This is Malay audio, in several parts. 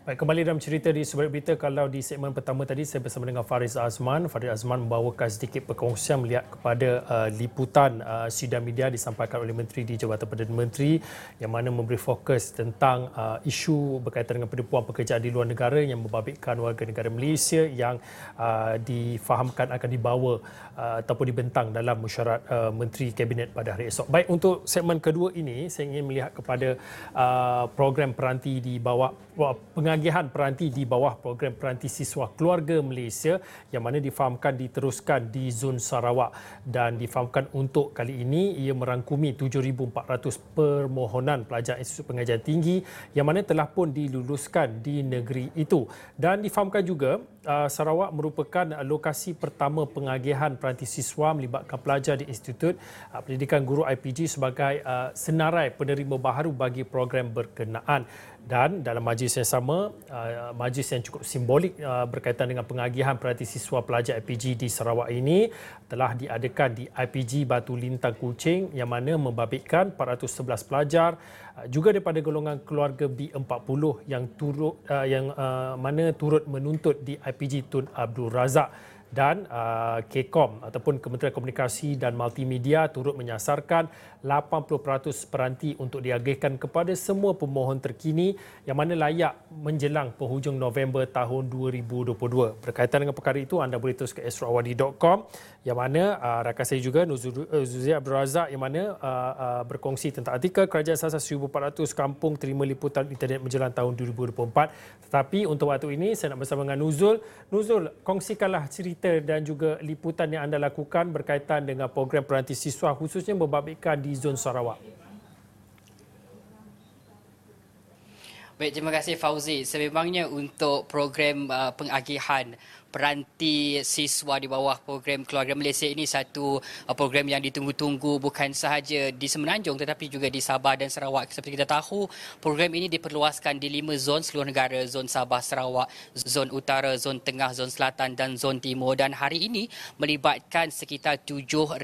Baik, kembali dalam cerita di Sebaik Berita. Kalau di segmen pertama tadi saya bersama dengan Faris Azman. Faris Azman membawakan sedikit perkongsian melihat kepada liputan sidang media disampaikan oleh Menteri di Jabatan Perdana Menteri yang mana memberi fokus tentang isu berkaitan dengan penipuan pekerjaan di luar negara yang membabitkan warga negara Malaysia yang difahamkan akan dibawa ataupun dibentang dalam mesyuarat Menteri Kabinet pada hari esok. Baik, untuk segmen kedua ini saya ingin melihat kepada program peranti di bawah pengagihan peranti di bawah program peranti siswa keluarga Malaysia yang mana difahamkan diteruskan di zon Sarawak dan difahamkan untuk kali ini ia merangkumi 7,400 permohonan pelajar Institut Pengajian Tinggi yang mana telah pun diluluskan di negeri itu. Dan difahamkan juga Sarawak merupakan lokasi pertama pengagihan peranti siswa melibatkan pelajar di Institut Pendidikan Guru IPG sebagai senarai penerima baharu bagi program berkenaan. Dan dalam majlis yang sama, majlis yang cukup simbolik berkaitan dengan pengagihan peranti siswa pelajar IPG di Sarawak ini telah diadakan di IPG Batu Lintang Kuching yang mana membabitkan 411 pelajar juga daripada golongan keluarga B40 yang mana turut menuntut di IPG Tun Abdul Razak. Dan KCOM ataupun Kementerian Komunikasi dan Multimedia turut menyasarkan 80% peranti untuk diagihkan kepada semua pemohon terkini yang mana layak menjelang penghujung November tahun 2022. Berkaitan dengan perkara itu, anda boleh terus ke astroawadi.com yang mana rakan saya juga Zuzi Abdul Razak yang mana berkongsi tentang artikel Kerajaan Asas 1,400 kampung terima liputan internet menjelang tahun 2024. Tetapi untuk waktu ini saya nak bersama dengan Nuzul. Nuzul, kongsikanlah cerita dan juga liputan yang anda lakukan berkaitan dengan program peranti siswa khususnya membabitkan di zon Sarawak. Baik, terima kasih Fauzi. Sememangnya untuk program pengagihan peranti siswa di bawah program Keluarga Malaysia ini satu program yang ditunggu-tunggu bukan sahaja di Semenanjung tetapi juga di Sabah dan Sarawak. Seperti kita tahu, program ini diperluaskan di 5 zon seluruh negara, zon Sabah, Sarawak, zon Utara, zon Tengah, zon Selatan dan zon Timur. Dan hari ini melibatkan sekitar 7,400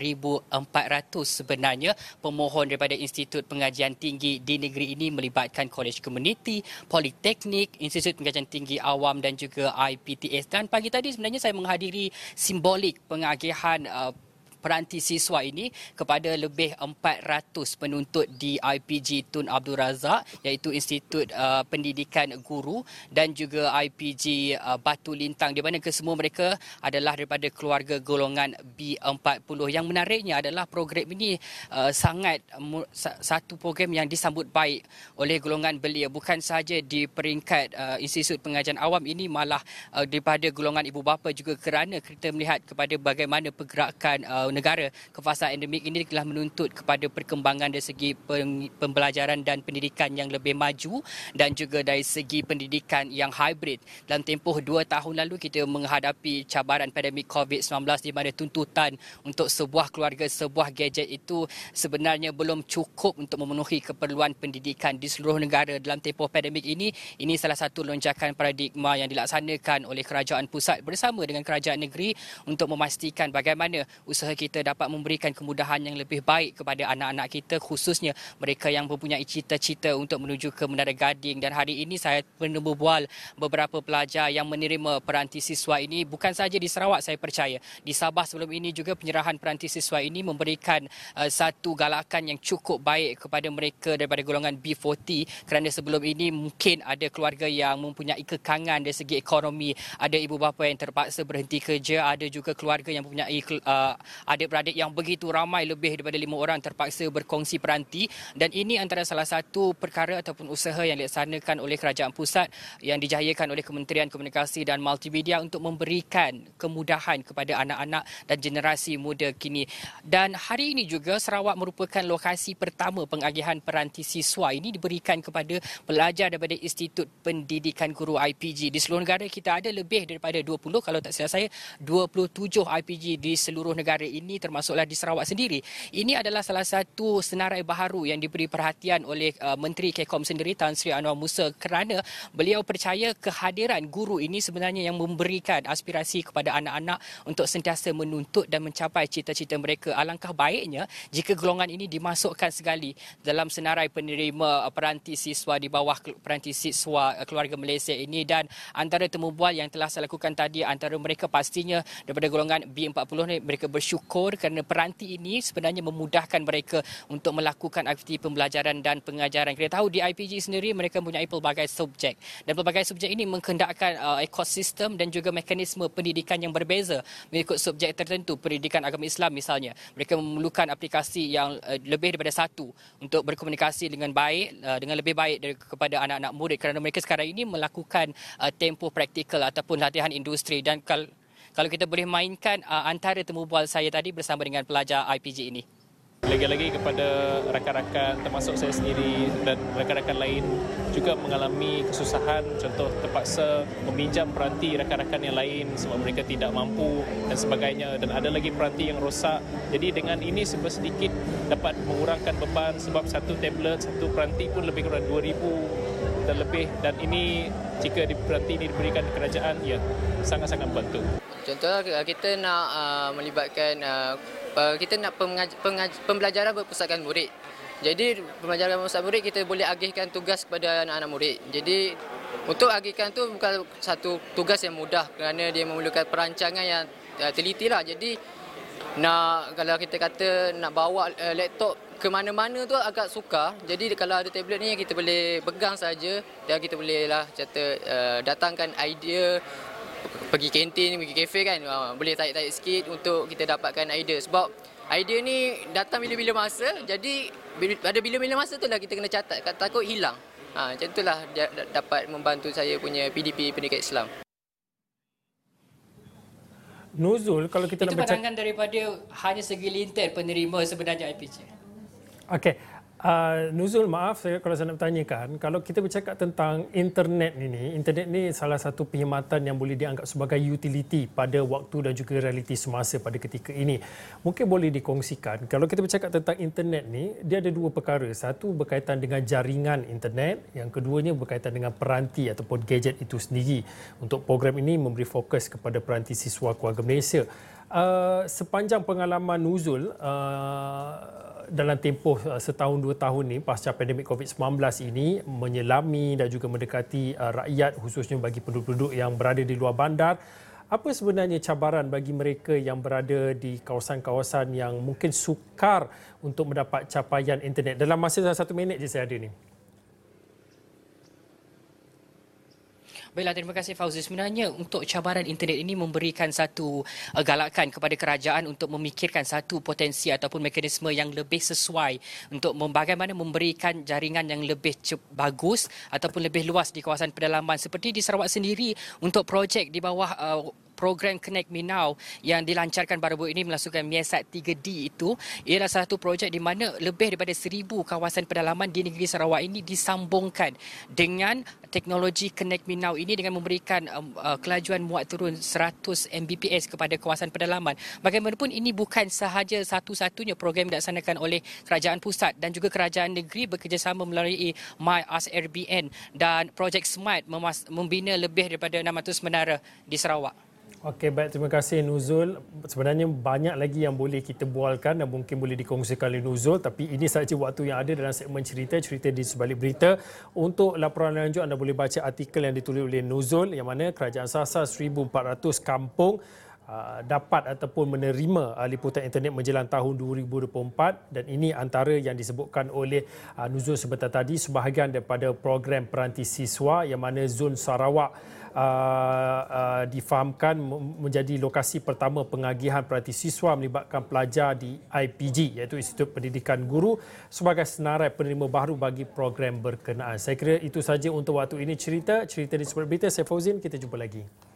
sebenarnya pemohon daripada Institut Pengajian Tinggi di negeri ini melibatkan Kolej Komuniti, Politeknik, Institut Pengajian Tinggi Awam dan juga IPTS. Dan pagi tadi sebenarnya saya menghadiri simbolik pengagihan peranti siswa ini kepada lebih 400 penuntut di IPG Tun Abdul Razak iaitu Institut Pendidikan Guru dan juga IPG Batu Lintang di mana kesemua mereka adalah daripada keluarga golongan B40. Yang menariknya adalah program ini sangat satu program yang disambut baik oleh golongan belia, bukan sahaja di peringkat Institut Pengajian Awam ini, malah daripada golongan ibu bapa juga kerana kita melihat kepada bagaimana pergerakan negara ke fasa endemik ini telah menuntut kepada perkembangan dari segi pembelajaran dan pendidikan yang lebih maju dan juga dari segi pendidikan yang hybrid. Dalam tempoh 2 tahun lalu kita menghadapi cabaran pandemik COVID-19 di mana tuntutan untuk sebuah keluarga, sebuah gadget itu sebenarnya belum cukup untuk memenuhi keperluan pendidikan di seluruh negara. Dalam tempoh pandemik ini salah satu lonjakan paradigma yang dilaksanakan oleh kerajaan pusat bersama dengan kerajaan negeri untuk memastikan bagaimana usaha kita dapat memberikan kemudahan yang lebih baik kepada anak-anak kita, khususnya mereka yang mempunyai cita-cita untuk menuju ke Menara Gading. Dan hari ini saya pernah berbual beberapa pelajar yang menerima peranti siswa ini bukan sahaja di Sarawak. Saya percaya di Sabah sebelum ini juga penyerahan peranti siswa ini memberikan satu galakan yang cukup baik kepada mereka daripada golongan B40 kerana sebelum ini mungkin ada keluarga yang mempunyai kekangan dari segi ekonomi, ada ibu bapa yang terpaksa berhenti kerja, ada juga keluarga yang mempunyai adik-beradik yang begitu ramai, lebih daripada 5 orang terpaksa berkongsi peranti. Dan ini antara salah satu perkara ataupun usaha yang dilaksanakan oleh kerajaan pusat yang dijayakan oleh Kementerian Komunikasi dan Multimedia untuk memberikan kemudahan kepada anak-anak dan generasi muda kini. Dan hari ini juga Sarawak merupakan lokasi pertama pengagihan peranti siswa ini diberikan kepada pelajar daripada Institut Pendidikan Guru IPG. Di seluruh negara kita ada lebih daripada 20, kalau tak silap saya 27 IPG di seluruh negara ini ini termasuklah di Sarawak sendiri. Ini adalah salah satu senarai baharu yang diberi perhatian oleh Menteri Kekom sendiri Tan Sri Anwar Musa kerana beliau percaya kehadiran guru ini sebenarnya yang memberikan aspirasi kepada anak-anak untuk sentiasa menuntut dan mencapai cita-cita mereka. Alangkah baiknya jika golongan ini dimasukkan sekali dalam senarai penerima peranti siswa di bawah peranti siswa keluarga Malaysia ini, dan antara temu bual yang telah saya lakukan tadi, antara mereka pastinya daripada golongan B40 ni, mereka bersyukur kerana peranti ini sebenarnya memudahkan mereka untuk melakukan aktiviti pembelajaran dan pengajaran. Kita tahu di IPG sendiri mereka mempunyai pelbagai subjek, dan pelbagai subjek ini mengkehendakkan ekosistem dan juga mekanisme pendidikan yang berbeza mengikut subjek tertentu. Pendidikan agama Islam misalnya, mereka memerlukan aplikasi yang lebih daripada satu untuk berkomunikasi dengan baik, dengan lebih baik kepada anak-anak murid, kerana mereka sekarang ini melakukan tempoh praktikal ataupun latihan industri. Dan kalau kita boleh mainkan antara temu bual saya tadi bersama dengan pelajar IPG ini. Lagi-lagi kepada rakan-rakan termasuk saya sendiri dan rakan-rakan lain juga mengalami kesusahan, contoh terpaksa meminjam peranti rakan-rakan yang lain sebab mereka tidak mampu dan sebagainya, dan ada lagi peranti yang rosak. Jadi dengan ini sedikit dapat mengurangkan beban sebab satu tablet, satu peranti pun lebih kurang 2,000 dan lebih, dan ini jika peranti ini diberikan kerajaan, ya sangat-sangat membantu. Contohnya kita nak melibatkan kita nak pembelajaran berpusatkan murid. Jadi pembelajaran berpusatkan murid kita boleh agihkan tugas kepada anak-anak murid. Jadi untuk agihkan tu bukan satu tugas yang mudah kerana dia memerlukan perancangan yang teliti lah. Jadi kalau kita kata nak bawa laptop ke mana-mana tu agak sukar. Jadi kalau ada tablet ni kita boleh pegang saja dan kita boleh datangkan idea, pergi kantin, pergi kafe kan, boleh tarik-tarik sikit untuk kita dapatkan idea. Sebab idea ni datang bila-bila masa, jadi pada bila-bila masa tu lah kita kena catat, takut hilang. Macam itulah dapat membantu saya punya PDP Pendidikan Islam. Nuzul, kalau kita itu nak pandangan daripada hanya segelintir penerima sebenarnya IPG. Okey. Nuzul, maaf kalau saya nak bertanyakan, kalau kita bercakap tentang internet ni salah satu perkhidmatan yang boleh dianggap sebagai utility pada waktu dan juga realiti semasa pada ketika ini. Mungkin boleh dikongsikan, kalau kita bercakap tentang internet ni, dia ada dua perkara. Satu berkaitan dengan jaringan internet, yang keduanya berkaitan dengan peranti ataupun gadget itu sendiri. Untuk program ini memberi fokus kepada peranti siswa keluarga Malaysia. Sepanjang pengalaman Nuzul, dalam tempoh setahun dua tahun ni pasca pandemik COVID-19 ini, menyelami dan juga mendekati rakyat, khususnya bagi penduduk-penduduk yang berada di luar bandar, apa sebenarnya cabaran bagi mereka yang berada di kawasan-kawasan yang mungkin sukar untuk mendapat capaian internet? Dalam masa 1 minit je saya ada ni. Baiklah, terima kasih Fauzi. Sebenarnya untuk cabaran internet ini memberikan satu galakan kepada kerajaan untuk memikirkan satu potensi ataupun mekanisme yang lebih sesuai untuk bagaimana memberikan jaringan yang lebih bagus ataupun lebih luas di kawasan pedalaman. Seperti di Sarawak sendiri, untuk projek di bawah program Connect Me Now yang dilancarkan baru-baru ini melalui Miasat 3D itu ialah satu projek di mana lebih daripada 1,000 kawasan pedalaman di negeri Sarawak ini disambungkan dengan teknologi Connect Me Now ini dengan memberikan kelajuan muat turun 100 Mbps kepada kawasan pedalaman. Bagaimanapun ini bukan sahaja satu-satunya program yang dilaksanakan oleh kerajaan pusat, dan juga kerajaan negeri bekerjasama melalui MyAskRBN dan projek Smart membina lebih daripada 600 menara di Sarawak. Okey, baik, terima kasih Nuzul. Sebenarnya banyak lagi yang boleh kita bualkan dan mungkin boleh dikongsikan oleh Nuzul, tapi ini sahaja waktu yang ada dalam segmen cerita di sebalik berita. Untuk laporan lanjut anda boleh baca artikel yang ditulis oleh Nuzul yang mana kerajaan sasar 1,400 kampung dapat ataupun menerima liputan internet menjelang tahun 2024, dan ini antara yang disebutkan oleh Nuzul sebentar tadi, sebahagian daripada program peranti siswa yang mana zon Sarawak difahamkan menjadi lokasi pertama pengagihan peranti siswa melibatkan pelajar di IPG, iaitu Institut Pendidikan Guru, sebagai senarai penerima baru bagi program berkenaan. Saya kira itu saja untuk waktu ini cerita di sebalik berita. Saya Fauzin, kita jumpa lagi.